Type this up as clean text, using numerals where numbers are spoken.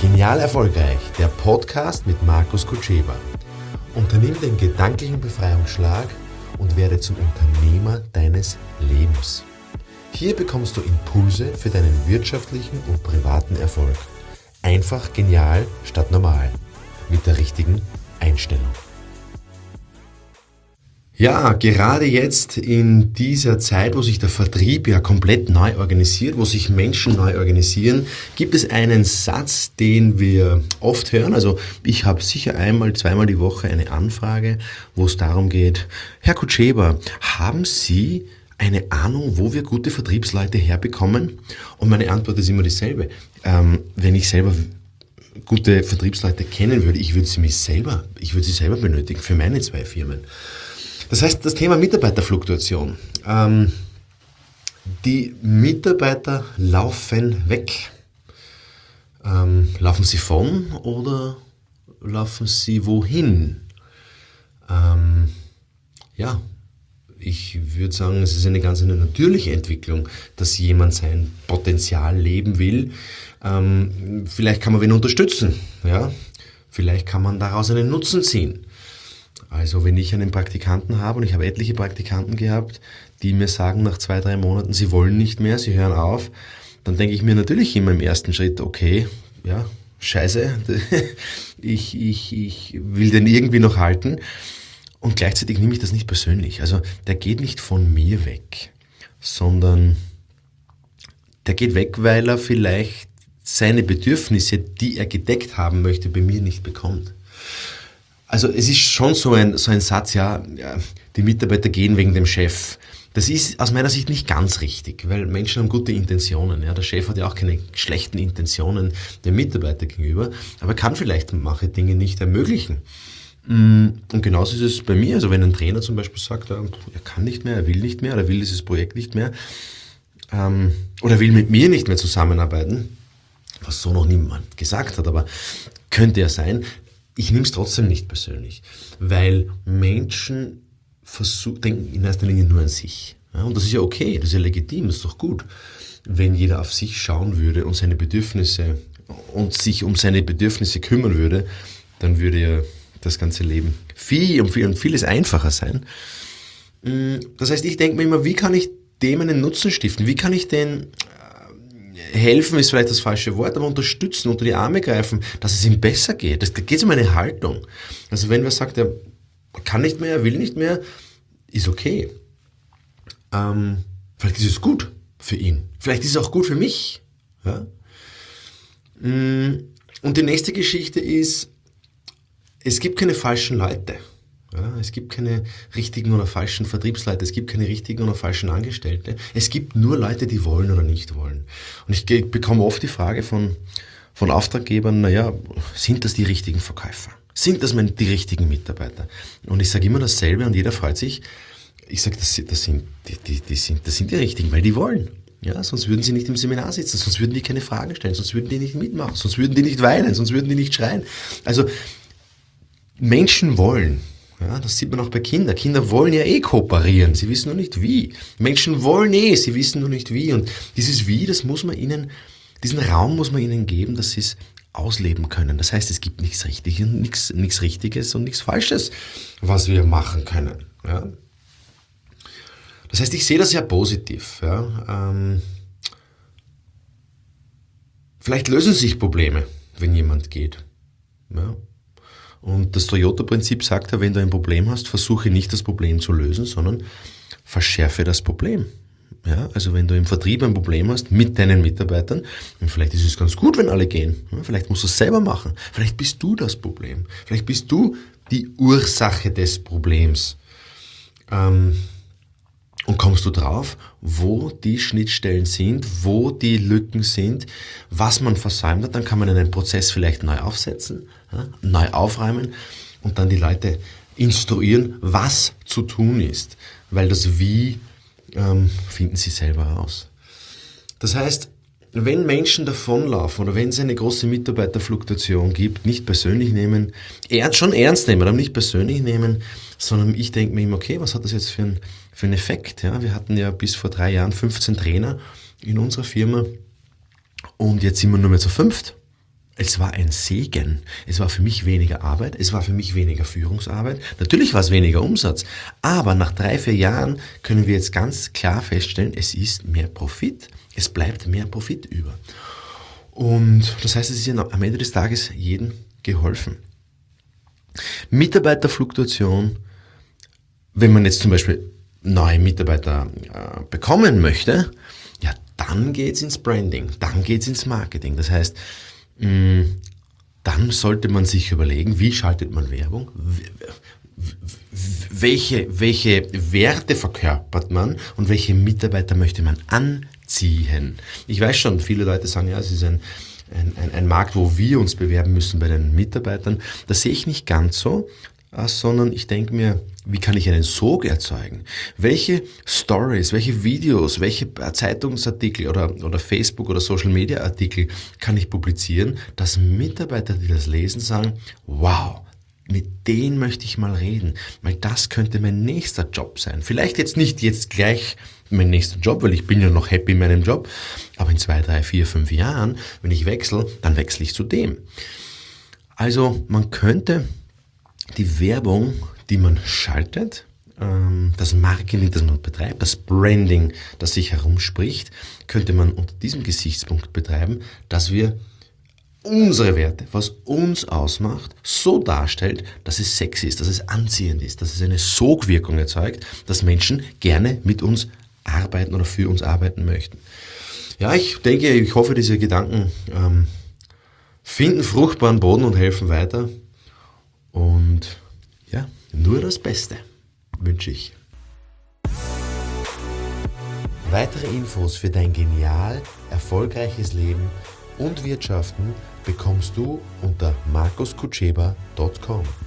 Genial erfolgreich, der Podcast mit Markus Kutscheba. Unternimm den gedanklichen Befreiungsschlag und werde zum Unternehmer deines Lebens. Hier bekommst du Impulse für deinen wirtschaftlichen und privaten Erfolg. Einfach genial statt normal. Mit der richtigen Einstellung. Ja, gerade jetzt in dieser Zeit, wo sich der Vertrieb ja komplett neu organisiert, wo sich Menschen neu organisieren, gibt es einen Satz, den wir oft hören. Also ich habe sicher einmal, zweimal die Woche eine Anfrage, wo es darum geht: Herr Kutscheba, haben Sie eine Ahnung, wo wir gute Vertriebsleute herbekommen? Und meine Antwort ist immer dieselbe. Wenn ich selber gute Vertriebsleute kennen würde, ich würde sie selber benötigen für meine 2 Firmen. Das heißt, das Thema Mitarbeiterfluktuation. Die Mitarbeiter laufen weg. Laufen sie von oder laufen sie wohin? Ich würde sagen, es ist eine ganz natürliche Entwicklung, dass jemand sein Potenzial leben will. Vielleicht kann man wen unterstützen. Ja? Vielleicht kann man daraus einen Nutzen ziehen. Also wenn ich einen Praktikanten habe, und ich habe etliche Praktikanten gehabt, die mir sagen nach 2-3 Monaten, sie wollen nicht mehr, sie hören auf, dann denke ich mir natürlich immer im ersten Schritt, okay, ja, scheiße, ich will den irgendwie noch halten. Und gleichzeitig nehme ich das nicht persönlich. Also der geht nicht von mir weg, sondern der geht weg, weil er vielleicht seine Bedürfnisse, die er gedeckt haben möchte, bei mir nicht bekommt. Also es ist schon so ein Satz, die Mitarbeiter gehen wegen dem Chef. Das ist aus meiner Sicht nicht ganz richtig, weil Menschen haben gute Intentionen. Ja. Der Chef hat ja auch keine schlechten Intentionen dem Mitarbeiter gegenüber, aber kann vielleicht manche Dinge nicht ermöglichen. Und genauso ist es bei mir. Also wenn ein Trainer zum Beispiel sagt, er kann nicht mehr, er will nicht mehr, oder will dieses Projekt nicht mehr, oder will mit mir nicht mehr zusammenarbeiten, was so noch niemand gesagt hat, aber könnte ja sein. Ich nehme es trotzdem nicht persönlich, weil Menschen denken in erster Linie nur an sich. Ja, und das ist ja okay, das ist ja legitim, das ist doch gut. Wenn jeder auf sich schauen würde und seine Bedürfnisse und sich um seine Bedürfnisse kümmern würde, dann würde ja das ganze Leben vieles einfacher sein. Das heißt, ich denke mir immer, wie kann ich dem einen Nutzen stiften? Wie kann ich den helfen ist vielleicht das falsche Wort, aber unterstützen, unter die Arme greifen, dass es ihm besser geht. Da geht es um eine Haltung. Also wenn wer sagt, er kann nicht mehr, er will nicht mehr, ist okay. Vielleicht ist es gut für ihn. Vielleicht ist es auch gut für mich. Ja? Und die nächste Geschichte ist, es gibt keine falschen Leute. Ja, es gibt keine richtigen oder falschen Vertriebsleute, es gibt keine richtigen oder falschen Angestellte. Es gibt nur Leute, die wollen oder nicht wollen. Und ich bekomme oft die Frage von Auftraggebern, sind das die richtigen Verkäufer? Sind das die richtigen Mitarbeiter? Und ich sage immer dasselbe und jeder freut sich. Ich sage, das sind die richtigen, weil die wollen. Ja, sonst würden sie nicht im Seminar sitzen, sonst würden die keine Fragen stellen, sonst würden die nicht mitmachen, sonst würden die nicht weinen, sonst würden die nicht schreien. Also Menschen wollen. Ja, das sieht man auch bei Kindern. Kinder wollen ja kooperieren, sie wissen nur nicht wie. Menschen wollen sie wissen nur nicht wie. Und dieses Wie, diesen Raum muss man ihnen geben, dass sie es ausleben können. Das heißt, es gibt nichts Richtiges und nichts Falsches, was wir machen können. Ja. Das heißt, ich sehe das ja positiv. Ja. Vielleicht lösen sich Probleme, wenn jemand geht. Ja. Und das Toyota-Prinzip sagt ja, wenn du ein Problem hast, versuche nicht das Problem zu lösen, sondern verschärfe das Problem. Ja, also wenn du im Vertrieb ein Problem hast mit deinen Mitarbeitern, dann vielleicht ist es ganz gut, wenn alle gehen. Ja, vielleicht musst du es selber machen. Vielleicht bist du das Problem. Vielleicht bist du die Ursache des Problems. Und kommst du drauf, wo die Schnittstellen sind, wo die Lücken sind, was man versäumt hat, dann kann man einen Prozess vielleicht neu aufsetzen, neu aufräumen und dann die Leute instruieren, was zu tun ist. Weil das Wie finden sie selber heraus. Das heißt, wenn Menschen davonlaufen oder wenn es eine große Mitarbeiterfluktuation gibt, nicht persönlich nehmen, schon ernst nehmen, aber nicht persönlich nehmen, sondern ich denke mir immer, okay, was hat das jetzt für einen Effekt? Ja, wir hatten ja bis vor 3 Jahren 15 Trainer in unserer Firma und jetzt sind wir nur mehr zu 5. es war ein Segen. Es war für mich weniger Arbeit, es war für mich weniger Führungsarbeit. Natürlich war es weniger Umsatz, aber nach 3-4 Jahren können wir jetzt ganz klar feststellen, es ist mehr Profit. Es bleibt mehr Profit über. Und das heißt, es ist ja am Ende des Tages jedem geholfen. Mitarbeiterfluktuation, wenn man jetzt zum Beispiel neue Mitarbeiter bekommen möchte, ja, dann geht's ins Branding, dann geht's ins Marketing. Das heißt, dann sollte man sich überlegen, wie schaltet man Werbung, welche Werte verkörpert man und welche Mitarbeiter möchte man anziehen. Ich weiß schon, viele Leute sagen, ja, es ist ein Markt, wo wir uns bewerben müssen bei den Mitarbeitern. Das sehe ich nicht ganz so, sondern ich denke mir, wie kann ich einen Sog erzeugen? Welche Stories, welche Videos, welche Zeitungsartikel oder Facebook- oder Social-Media-Artikel kann ich publizieren, dass Mitarbeiter, die das lesen, sagen, wow, mit denen möchte ich mal reden, weil das könnte mein nächster Job sein. Vielleicht nicht jetzt gleich mein nächster Job, weil ich bin ja noch happy in meinem Job, aber in 2, 3, 4, 5 Jahren, wenn ich wechsle, dann wechsle ich zu dem. Also man könnte die Werbung, die man schaltet, das Marketing, das man betreibt, das Branding, das sich herumspricht, könnte man unter diesem Gesichtspunkt betreiben, dass wir unsere Werte, was uns ausmacht, so darstellt, dass es sexy ist, dass es anziehend ist, dass es eine Sogwirkung erzeugt, dass Menschen gerne mit uns arbeiten oder für uns arbeiten möchten. Ja, ich hoffe, diese Gedanken finden fruchtbaren Boden und helfen weiter. Und ja, nur das Beste wünsche ich. Weitere Infos für dein genial erfolgreiches Leben und Wirtschaften bekommst du unter markuskutscheba.com.